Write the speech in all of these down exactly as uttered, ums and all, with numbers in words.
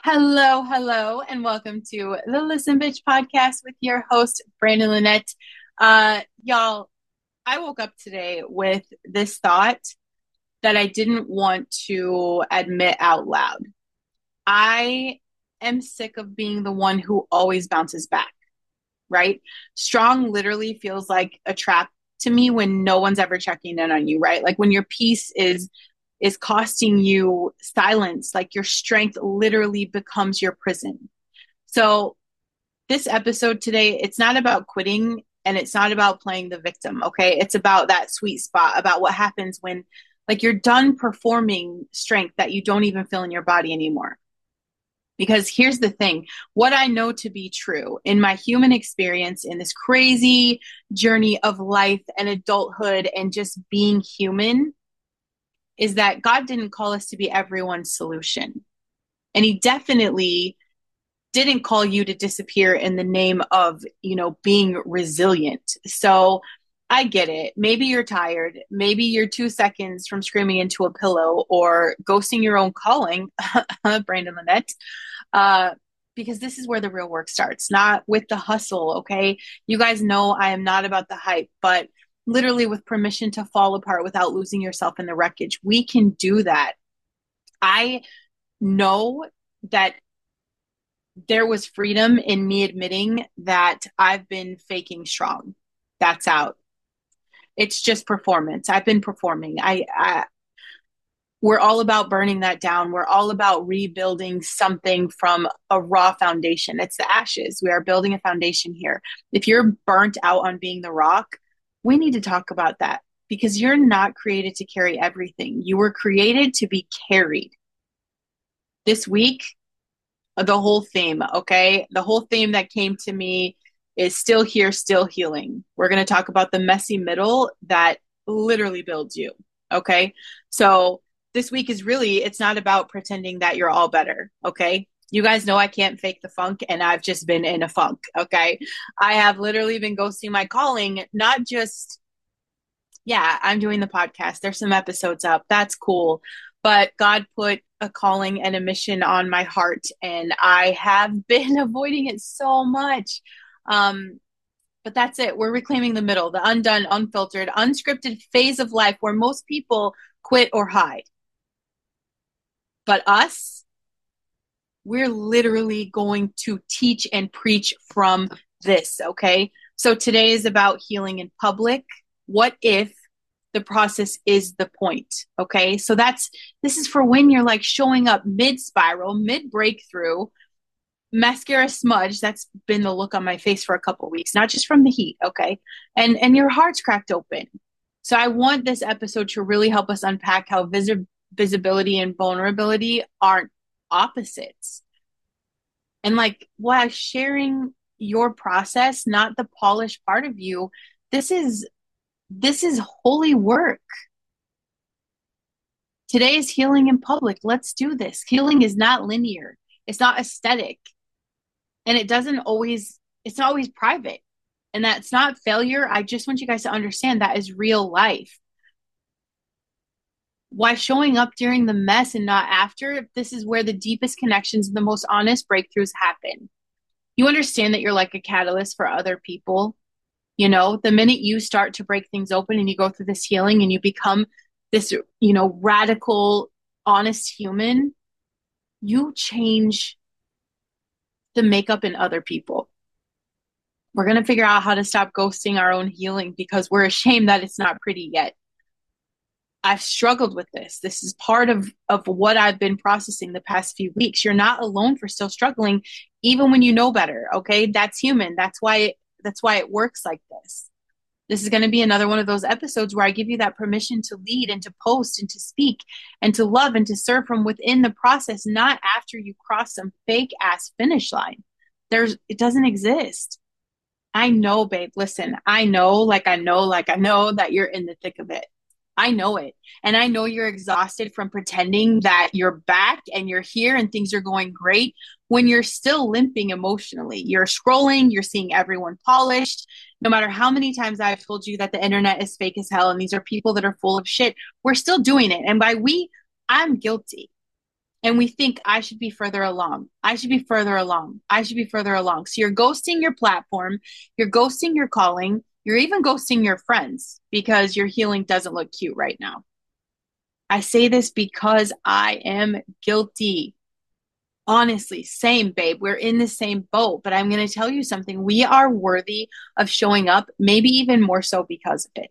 Hello, hello, and welcome to the Listen Bitch podcast with your host, Brandon Lynette. Uh, y'all, I woke up today with this thought that I didn't want to admit out loud. I am sick of being the one who always bounces back, right? Strong literally feels like a trap to me when no one's ever checking in on you, right? Like when your peace is is costing you silence, like your strength literally becomes your prison. So this episode today, it's not about quitting and it's not about playing the victim, okay? It's about that sweet spot, about what happens when like you're done performing strength that you don't even feel in your body anymore. Because here's the thing, what I know to be true in my human experience in this crazy journey of life and adulthood and just being human is that God didn't call us to be everyone's solution. And he definitely didn't call you to disappear in the name of, you know, being resilient. So I get it. Maybe you're tired. Maybe you're two seconds from screaming into a pillow or ghosting your own calling, Brandon Lynette, uh, because this is where the real work starts, not with the hustle. Okay. You guys know I am not about the hype, but literally with permission to fall apart without losing yourself in the wreckage, we can do that. I know that there was freedom in me admitting that I've been faking strong. That's out. It's just performance. I've been performing. I, I we're all about burning that down. We're all about rebuilding something from a raw foundation. It's the ashes. We are building a foundation here. If you're burnt out on being the rock, we need to talk about that because you're not created to carry everything. You were created to be carried. This week, the whole theme, okay? The whole theme that came to me is still here, still healing. We're going to talk about the messy middle that literally builds you, okay? So this week is really, it's not about pretending that you're all better, okay? You guys know I can't fake the funk, and I've just been in a funk, okay? I have literally been ghosting my calling, not just, yeah, I'm doing the podcast. There's some episodes up. That's cool. But God put a calling and a mission on my heart, and I have been avoiding it so much. Um, but that's it. We're reclaiming the middle, the undone, unfiltered, unscripted phase of life where most people quit or hide. But us, we're literally going to teach and preach from this, okay? So today is about healing in public. What if the process is the point? Okay. So that's, this is for when you're like showing up mid spiral, mid breakthrough, mascara smudge. That's been the look on my face for a couple of weeks, not just from the heat. Okay. And, and your heart's cracked open. So I want this episode to really help us unpack how vis- visibility and vulnerability aren't opposites. And like while sharing your process, not the polished part of you, this is this is holy work. Today is healing in public. Let's do this. Healing is not linear. It's not aesthetic. And it doesn't always, it's not always private. And that's not failure. I just want you guys to understand that is real life. Why showing up during the mess and not after, this is where the deepest connections and the most honest breakthroughs happen. You understand that you're like a catalyst for other people. You know, the minute you start to break things open and you go through this healing and you become this, you know, radical, honest human, you change the makeup in other people. We're going to figure out how to stop ghosting our own healing because we're ashamed that it's not pretty yet. I've struggled with this. This is part of, of what I've been processing the past few weeks. You're not alone for still struggling, even when you know better. Okay. That's human. That's why, that's why it works like this. This is going to be another one of those episodes where I give you that permission to lead and to post and to speak and to love and to serve from within the process, not after you cross some fake ass finish line. There's, it doesn't exist. I know, babe. Listen, I know, like I know, like I know that you're in the thick of it. I know it. And I know you're exhausted from pretending that you're back and you're here and things are going great when you're still limping emotionally. You're scrolling, you're seeing everyone polished. No matter how many times I've told you that the internet is fake as hell and these are people that are full of shit, we're still doing it. And by we, I'm guilty. And we think I should be further along. I should be further along. I should be further along. So you're ghosting your platform, you're ghosting your calling, you're even ghosting your friends because your healing doesn't look cute right now. I say this because I am guilty. Honestly, same, babe. We're in the same boat, but I'm going to tell you something. We are worthy of showing up, maybe even more so because of it.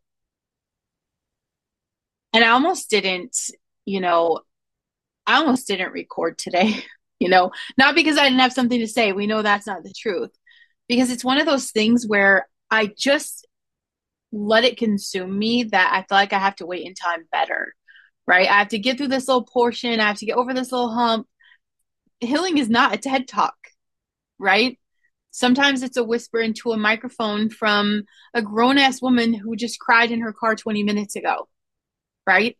And I almost didn't, you know, I almost didn't record today, you know, not because I didn't have something to say. We know that's not the truth, because it's one of those things where I just let it consume me that I feel like I have to wait until I'm better, right? I have to get through this little portion. I have to get over this little hump. Healing is not a TED talk, right? Sometimes it's a whisper into a microphone from a grown ass woman who just cried in her car twenty minutes ago, right?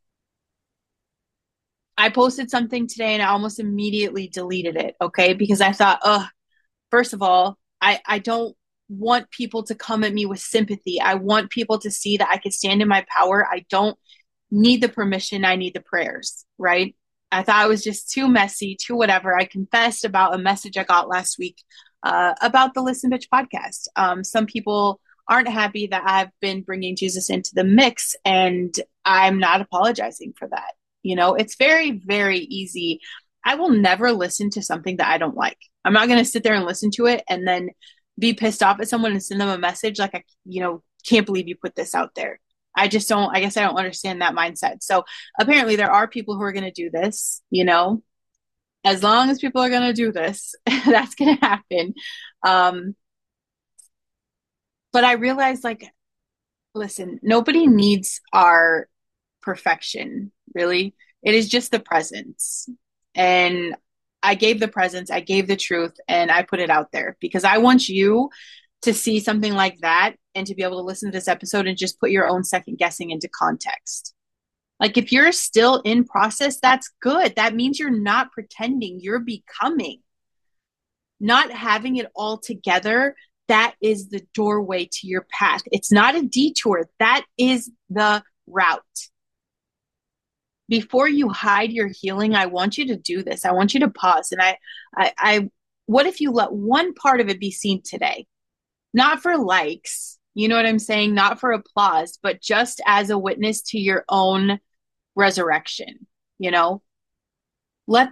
I posted something today and I almost immediately deleted it, okay? Because I thought, oh, first of all, I, I don't want people to come at me with sympathy. I want people to see that I can stand in my power. I don't need the permission. I need the prayers, right? I thought it was just too messy, too whatever. I confessed about a message I got last week uh, about the Listen Bitch podcast. Um, some people aren't happy that I've been bringing Jesus into the mix, and I'm not apologizing for that. You know, it's very, very easy. I will never listen to something that I don't like. I'm not going to sit there and listen to it and then be pissed off at someone and send them a message like, I, you know, can't believe you put this out there. I just don't, I guess I don't understand that mindset. So apparently there are people who are going to do this, you know, as long as people are going to do this, that's going to happen. Um, but I realized, like, listen, nobody needs our perfection, really. It is just the presence. And I gave the presence, I gave the truth, and I put it out there because I want you to see something like that and to be able to listen to this episode and just put your own second guessing into context. Like, if you're still in process, that's good. That means you're not pretending, you're becoming. Not having it all together, that is the doorway to your path. It's not a detour, that is the route. Before you hide your healing, I want you to do this. I want you to pause. And I, I, I, what if you let one part of it be seen today? Not for likes, you know what I'm saying? Not for applause, but just as a witness to your own resurrection, you know? Let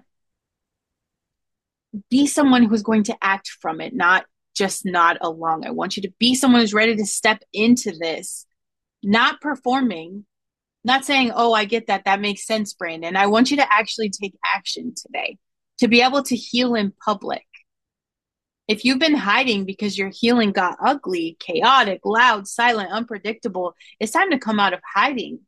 be someone who's going to act from it, not just nod along. I want you to be someone who's ready to step into this, not performing, not saying, oh, I get that. That makes sense, Brandon. I want you to actually take action today to be able to heal in public. If you've been hiding because your healing got ugly, chaotic, loud, silent, unpredictable, it's time to come out of hiding.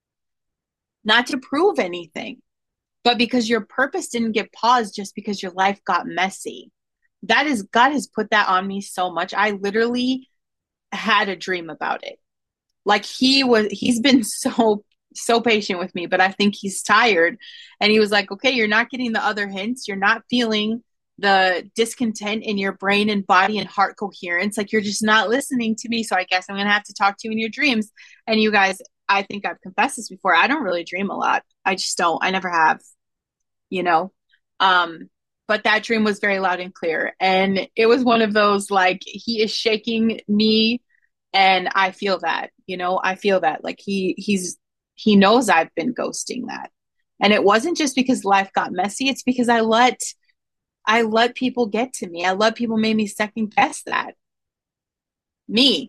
Not to prove anything, but because your purpose didn't get paused just because your life got messy. That is, God has put that on me so much. I literally had a dream about it. Like he was, he's been so, so patient with me, but I think he's tired. And he was like, okay, you're not getting the other hints. You're not feeling the discontent in your brain and body and heart coherence. Like you're just not listening to me. So I guess I'm going to have to talk to you in your dreams. And you guys, I think I've confessed this before. I don't really dream a lot. I just don't. I never have, you know? Um, but that dream was very loud and clear. And it was one of those, like, he is shaking me and I feel that, you know, I feel that like he, he's, he knows I've been ghosting that. And it wasn't just because life got messy. It's because I let, I let people get to me. I let people make me second guess that. Me.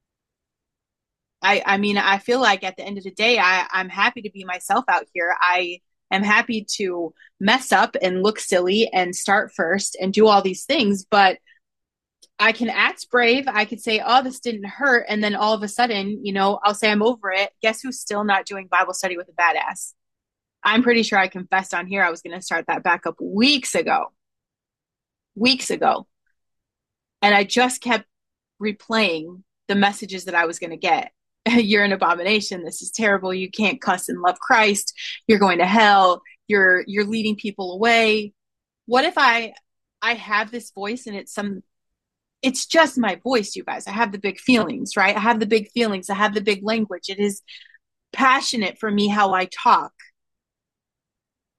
I, I mean, I feel like at the end of the day, I, I'm happy to be myself out here. I am happy to mess up and look silly and start first and do all these things, but I can act brave. I could say, oh, this didn't hurt. And then all of a sudden, you know, I'll say I'm over it. Guess who's still not doing Bible study with a badass? I'm pretty sure I confessed on here I was going to start that back up weeks ago. Weeks ago. And I just kept replaying the messages that I was going to get. You're an abomination. This is terrible. You can't cuss and love Christ. You're going to hell. You're you're leading people away. What if I I have this voice and it's some it's just my voice, you guys. I have the big feelings, right? I have the big feelings. I have the big language. It is passionate for me how I talk.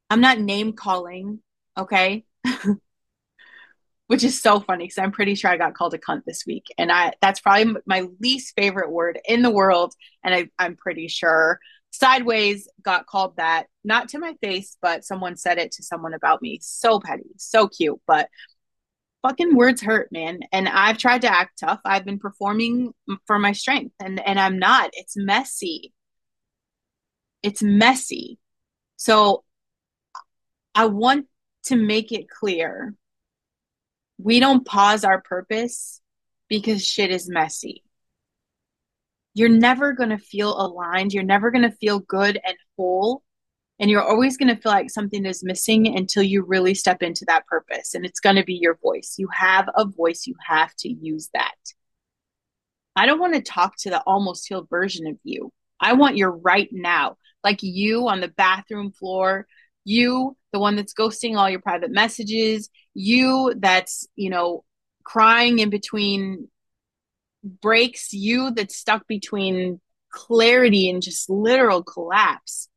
I'm not name calling, okay? Which is so funny because I'm pretty sure I got called a cunt this week. And I that's probably my least favorite word in the world. And I, I'm pretty sure Sideways got called that, not to my face, but someone said it to someone about me. So petty, so cute, but fucking words hurt, man. And I've tried to act tough. I've been performing for my strength, and and I'm not. It's messy. It's messy. So I want to make it clear we don't pause our purpose because shit is messy. You're never going to feel aligned. You're never going to feel good and whole. And you're always going to feel like something is missing until you really step into that purpose. And it's going to be your voice. You have a voice. You have to use that. I don't want to talk to the almost healed version of you. I want your right now, like you on the bathroom floor, you, the one that's ghosting all your private messages, you that's, you know, crying in between breaks, you that's stuck between clarity and just literal collapse.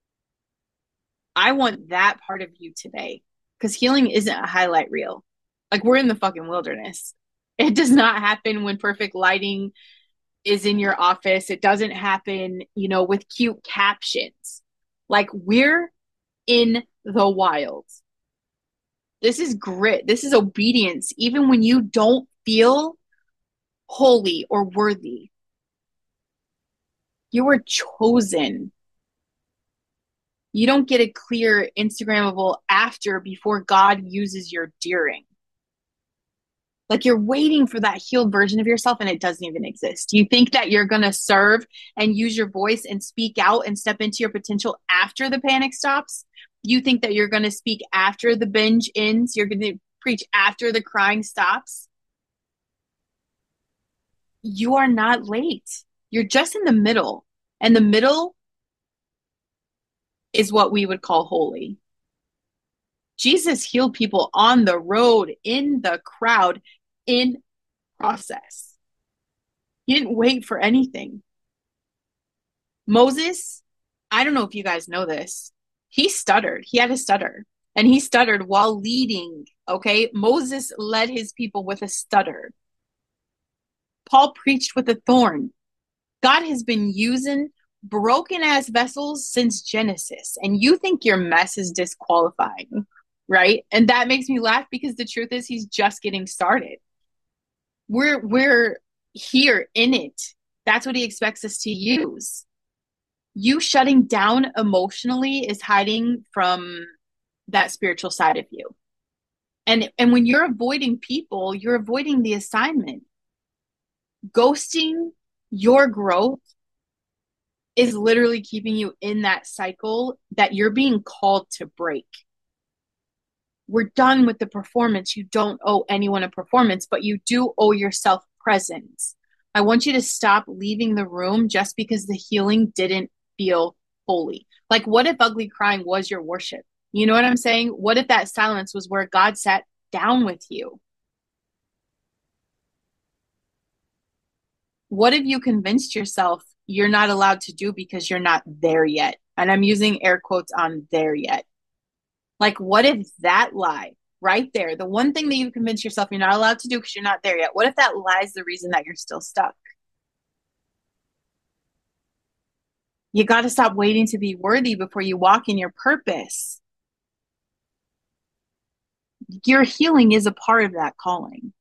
I want that part of you today because healing isn't a highlight reel. Like we're in the fucking wilderness. It does not happen when perfect lighting is in your office. It doesn't happen, you know, with cute captions. Like we're in the wild. This is grit. This is obedience, even when you don't feel holy or worthy. You were chosen. You don't get a clear Instagrammable after before God uses your during. Like you're waiting for that healed version of yourself and it doesn't even exist. You think that you're going to serve and use your voice and speak out and step into your potential after the panic stops. You think that you're going to speak after the binge ends. You're going to preach after the crying stops. You are not late. You're just in the middle. And the middle is what we would call holy. Jesus healed people on the road, in the crowd, in process. He didn't wait for anything. Moses, I don't know if you guys know this, he stuttered. He had a stutter. And he stuttered while leading, okay? Moses led his people with a stutter. Paul preached with a thorn. God has been using broken ass vessels since Genesis. And you think your mess is disqualifying, right? And that makes me laugh because the truth is he's just getting started. We're we're here in it. That's what he expects us to use. You shutting down emotionally is hiding from that spiritual side of you. And and when you're avoiding people, you're avoiding the assignment. Ghosting your growth is literally keeping you in that cycle that you're being called to break. We're done with the performance. You don't owe anyone a performance, but you do owe yourself presence. I want you to stop leaving the room just because the healing didn't feel holy. Like, what if ugly crying was your worship? You know what I'm saying? What if that silence was where God sat down with you? What if you convinced yourself you're not allowed to do because you're not there yet? And I'm using air quotes on there yet. Like, what if that lie right there, the one thing that you convince yourself you're not allowed to do because you're not there yet, what if that lie is the reason that you're still stuck? You got to stop waiting to be worthy before you walk in your purpose. Your healing is a part of that calling.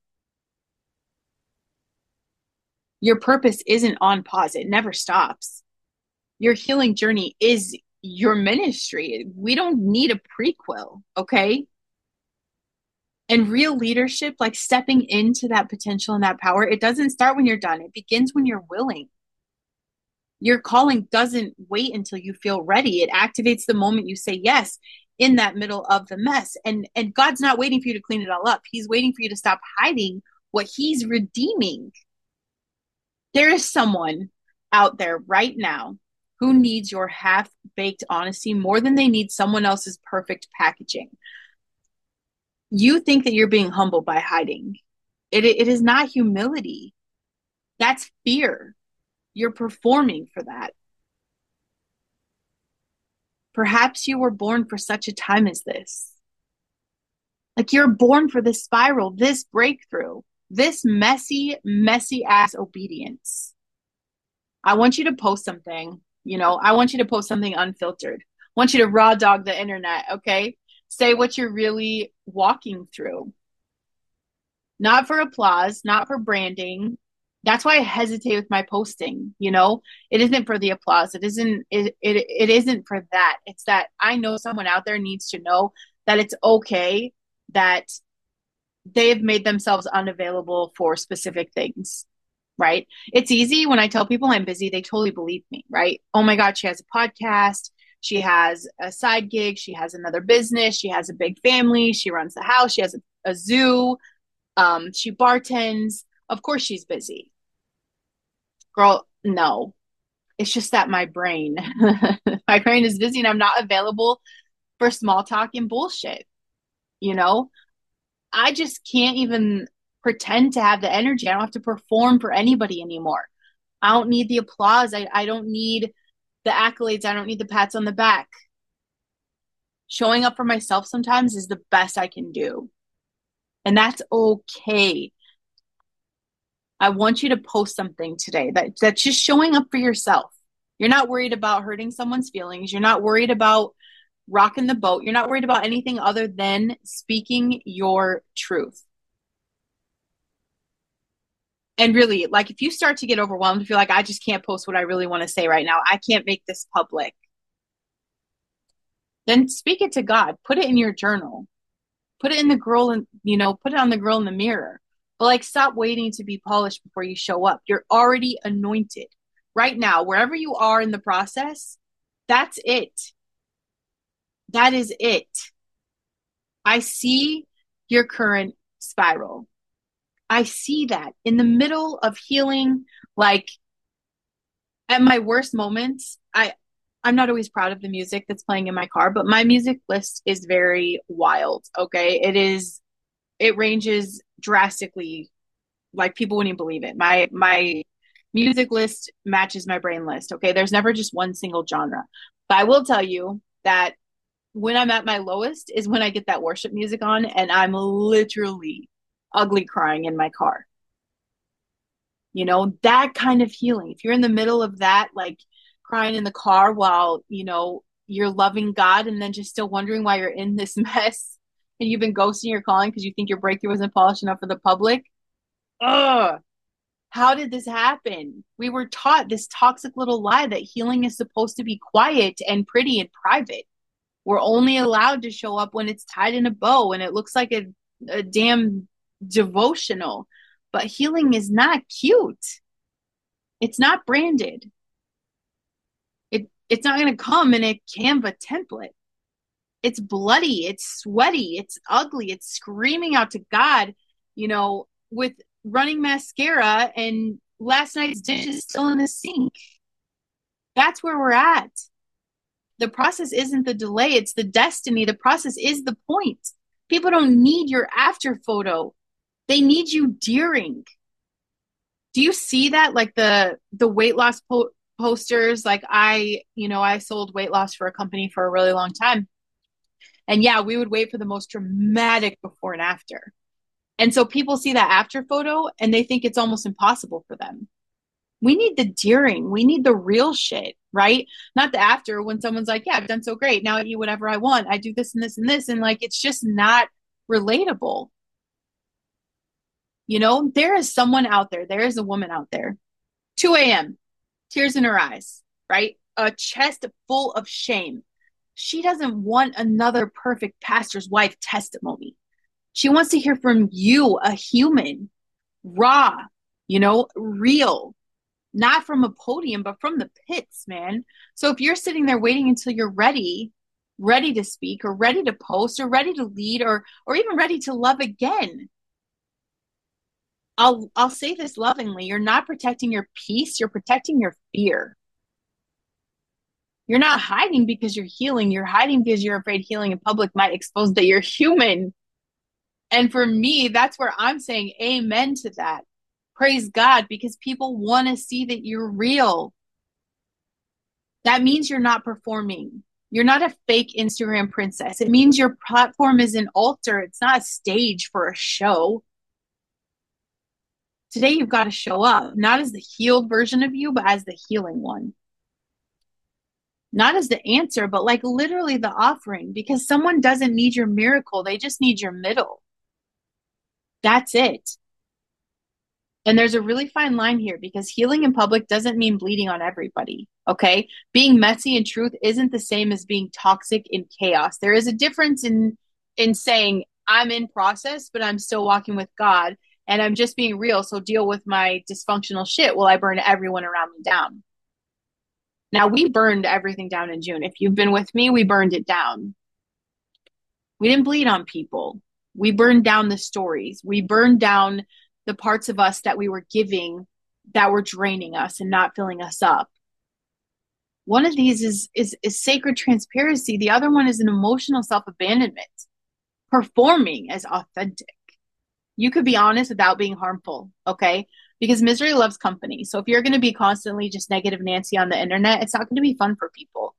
Your purpose isn't on pause. It never stops. Your healing journey is your ministry. We don't need a prequel, okay? And real leadership, like stepping into that potential and that power, it doesn't start when you're done. It begins when you're willing. Your calling doesn't wait until you feel ready. It activates the moment you say yes in that middle of the mess. And and God's not waiting for you to clean it all up. He's waiting for you to stop hiding what he's redeeming. There is someone out there right now who needs your half-baked honesty more than they need someone else's perfect packaging. You think that you're being humble by hiding. It, it is not humility. That's fear. You're performing for that. Perhaps you were born for such a time as this. Like you're born for this spiral, this breakthrough, this messy, messy ass obedience. I want you to post something, you know, I want you to post something unfiltered. I want you to raw dog the internet, okay? Say what you're really walking through. Not for applause, not for branding. That's why I hesitate with my posting, you know? It isn't for the applause. It isn't it it, it isn't for that. It's that I know someone out there needs to know that it's okay that they've made themselves unavailable for specific things, right? It's easy when I tell people I'm busy, they totally believe me, right? Oh my God, she has a podcast. She has a side gig. She has another business. She has a big family. She runs the house. She has a, a zoo. Um, she bartends. Of course she's busy. Girl, no. It's just that my brain, my brain is busy and I'm not available for small talk and bullshit. You know, I just can't even pretend to have the energy. I don't have to perform for anybody anymore. I don't need the applause. I, I don't need the accolades. I don't need the pats on the back. Showing up for myself sometimes is the best I can do. And that's okay. I want you to post something today that, that's just showing up for yourself. You're not worried about hurting someone's feelings. You're not worried about rocking the boat. You're not worried about anything other than speaking your truth. And really, like if you start to get overwhelmed, if you're like, I just can't post what I really want to say right now, I can't make this public, then speak it to God. Put it in your journal. Put it in the girl and, you know, put it on the girl in the mirror. But like, stop waiting to be polished before you show up. You're already anointed right now, wherever you are in the process. That's it. That is it. I see your current spiral. I see that in the middle of healing, like at my worst moments, I I'm not always proud of the music that's playing in my car, but my music list is very wild, okay? It is it ranges drastically, like people wouldn't even believe it. My my music list matches my brain list, okay? There's never just one single genre. But I will tell you that when I'm at my lowest is when I get that worship music on and I'm literally ugly crying in my car. You know, that kind of healing. If you're in the middle of that, like crying in the car while, you know, you're loving God and then just still wondering why you're in this mess and you've been ghosting your calling because you think your breakthrough wasn't polished enough for the public. Ugh. How did this happen? We were taught this toxic little lie that healing is supposed to be quiet and pretty and private. We're only allowed to show up when it's tied in a bow and it looks like a, a damn devotional. But healing is not cute. It's not branded. It it's not going to come in a Canva template. It's bloody, it's sweaty, it's ugly, it's screaming out to God, you know, with running mascara and last night's dishes still in the sink. That's where we're at. The process isn't the delay, it's the destiny. The process is the point. People don't need your after photo. They need you during. Do you see that? Like the the weight loss po- posters, like I, you know, I sold weight loss for a company for a really long time. And yeah, we would wait for the most dramatic before and after. And so people see that after photo and they think it's almost impossible for them. We need the during. We need the real shit, right? Not the after when someone's like, yeah, I've done so great. Now I eat whatever I want. I do this and this and this. And like, it's just not relatable. You know, there is someone out there. There is a woman out there. two a.m., tears in her eyes, right? A chest full of shame. She doesn't want another perfect pastor's wife testimony. She wants to hear from you, a human, raw, you know, real, not from a podium, but from the pits, man. So if you're sitting there waiting until you're ready, ready to speak or ready to post or ready to lead or or even ready to love again, I'll I'll say this lovingly, you're not protecting your peace, you're protecting your fear. You're not hiding because you're healing, you're hiding because you're afraid healing in public might expose that you're human. And for me, that's where I'm saying amen to that. Praise God, because people want to see that you're real. That means you're not performing. You're not a fake Instagram princess. It means your platform is an altar. It's not a stage for a show. Today, you've got to show up, not as the healed version of you, but as the healing one. Not as the answer, but like literally the offering, because someone doesn't need your miracle. They just need your middle. That's it. And there's a really fine line here because healing in public doesn't mean bleeding on everybody. Okay. Being messy in truth isn't the same as being toxic in chaos. There is a difference in, in saying I'm in process, but I'm still walking with God and I'm just being real. So deal with my dysfunctional shit while I burn everyone around me down. Now we burned everything down in June. If you've been with me, we burned it down. We didn't bleed on people. We burned down the stories. We burned down the parts of us that we were giving that were draining us and not filling us up. One of these is is, is sacred transparency. The other one is an emotional self-abandonment, performing as authentic. You could be honest without being harmful, okay? Because misery loves company. So if you're going to be constantly just negative Nancy on the internet, it's not going to be fun for people.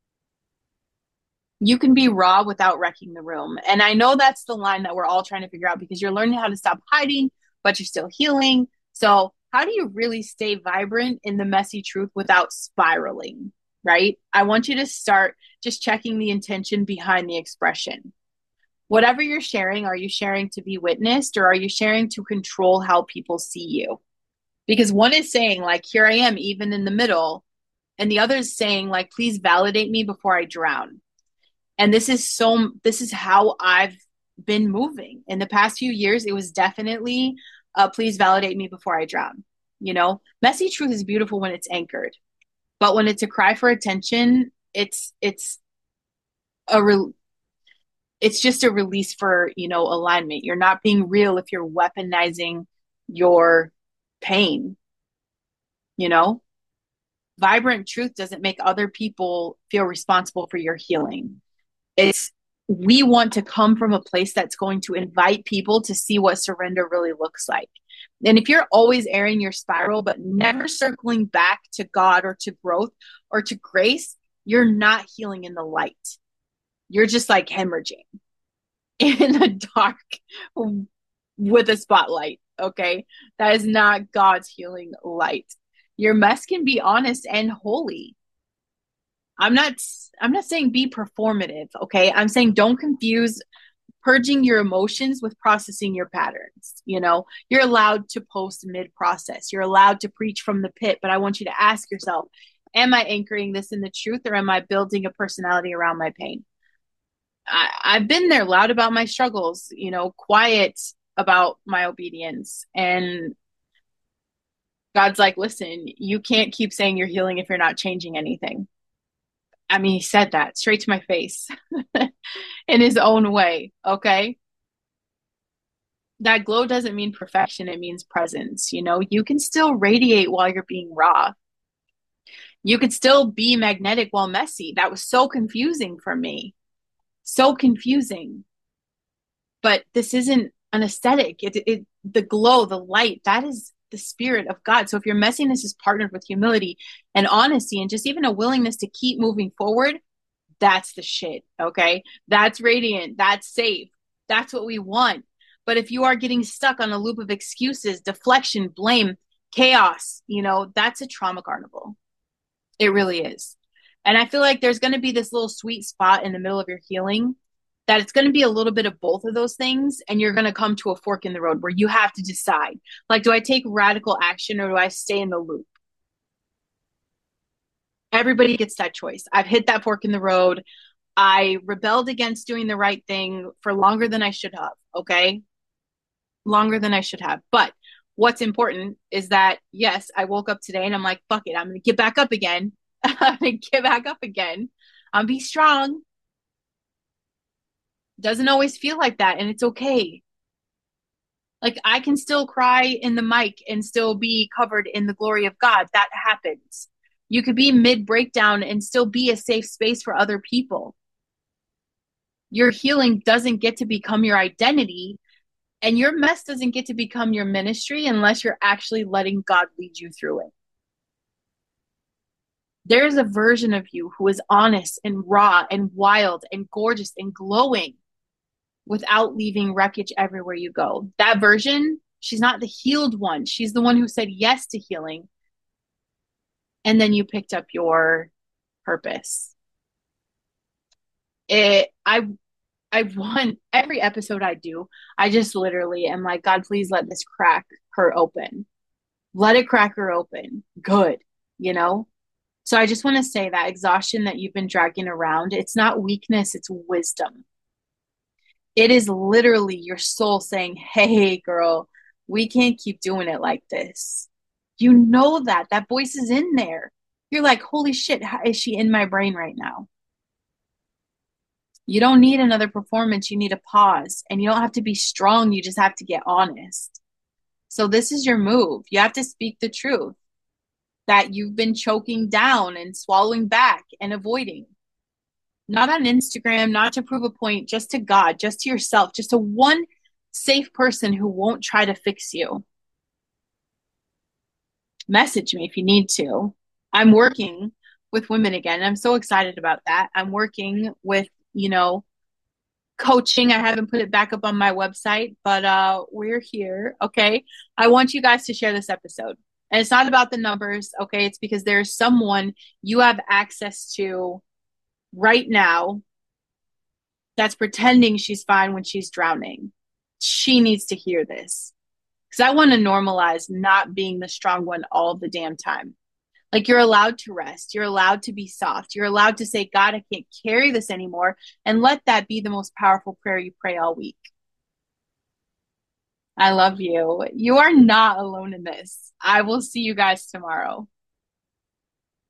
You can be raw without wrecking the room. And I know that's the line that we're all trying to figure out because you're learning how to stop hiding, but you're still healing. So how do you really stay vibrant in the messy truth without spiraling, right? I want you to start just checking the intention behind the expression. Whatever you're sharing, are you sharing to be witnessed or are you sharing to control how people see you? Because one is saying like, here I am, even in the middle. And the other is saying like, please validate me before I drown. And this is so, this is how I've been moving in the past few years. It was definitely, uh, please validate me before I drown. You know, messy truth is beautiful when it's anchored, but when it's a cry for attention, it's, it's a, re- it's just a release for, you know, alignment. You're not being real if you're weaponizing your pain, you know, vibrant truth doesn't make other people feel responsible for your healing. It's we want to come from a place that's going to invite people to see what surrender really looks like. And if you're always airing your spiral, but never circling back to God or to growth or to grace, you're not healing in the light. You're just like hemorrhaging in the dark with a spotlight. Okay. That is not God's healing light. Your mess can be honest and holy. I'm not I'm not saying be performative, okay? I'm saying don't confuse purging your emotions with processing your patterns, you know? You're allowed to post mid-process. You're allowed to preach from the pit, but I want you to ask yourself, am I anchoring this in the truth or am I building a personality around my pain? I, I've been there loud about my struggles, you know, quiet about my obedience. And God's like, listen, you can't keep saying you're healing if you're not changing anything. I mean, he said that straight to my face in his own way. Okay. That glow doesn't mean perfection. It means presence. You know, you can still radiate while you're being raw. You could still be magnetic while messy. That was so confusing for me. So confusing. But this isn't an aesthetic. It, it, the glow, the light, that is the spirit of God. So if your messiness is partnered with humility and honesty and just even a willingness to keep moving forward, that's the shit. Okay. That's radiant. That's safe. That's what we want. But if you are getting stuck on a loop of excuses, deflection, blame, chaos, you know, that's a trauma carnival. It really is. And I feel like there's going to be this little sweet spot in the middle of your healing that it's going to be a little bit of both of those things. And you're going to come to a fork in the road where you have to decide, like, do I take radical action or do I stay in the loop? Everybody gets that choice. I've hit that fork in the road. I rebelled against doing the right thing for longer than I should have. Okay. Longer than I should have. But what's important is that, yes, I woke up today and I'm like, fuck it. I'm going to get back up again. I'm going to get back up again. I'm be strong. Doesn't always feel like that. And it's okay. Like I can still cry in the mic and still be covered in the glory of God. That happens. You could be mid breakdown and still be a safe space for other people. Your healing doesn't get to become your identity, and your mess doesn't get to become your ministry unless you're actually letting God lead you through it. There's a version of you who is honest and raw and wild and gorgeous and glowing without leaving wreckage everywhere you go. That version, she's not the healed one. She's the one who said yes to healing. And then you picked up your purpose. It, I, I want every episode I do, I just literally am like, God, please let this crack her open. Let it crack her open. Good, you know? So I just want to say that exhaustion that you've been dragging around, it's not weakness, it's wisdom. It is literally your soul saying, hey, girl, we can't keep doing it like this. You know that. That voice is in there. You're like, holy shit, how is she in my brain right now? You don't need another performance. You need a pause. And you don't have to be strong. You just have to get honest. So this is your move. You have to speak the truth that you've been choking down and swallowing back and avoiding. Not on Instagram, not to prove a point, just to God, just to yourself, just to one safe person who won't try to fix you. Message me if you need to. I'm working with women again. I'm so excited about that. I'm working with, you know, coaching. I haven't put it back up on my website, but uh we're here. Okay. I want you guys to share this episode. And it's not about the numbers, okay? It's because there's someone you have access to right now that's pretending she's fine when she's drowning. She needs to hear this. Because I want to normalize not being the strong one all the damn time. Like, you're allowed to rest. You're allowed to be soft. You're allowed to say, God, I can't carry this anymore. And let that be the most powerful prayer you pray all week. I love you. You are not alone in this. I will see you guys tomorrow.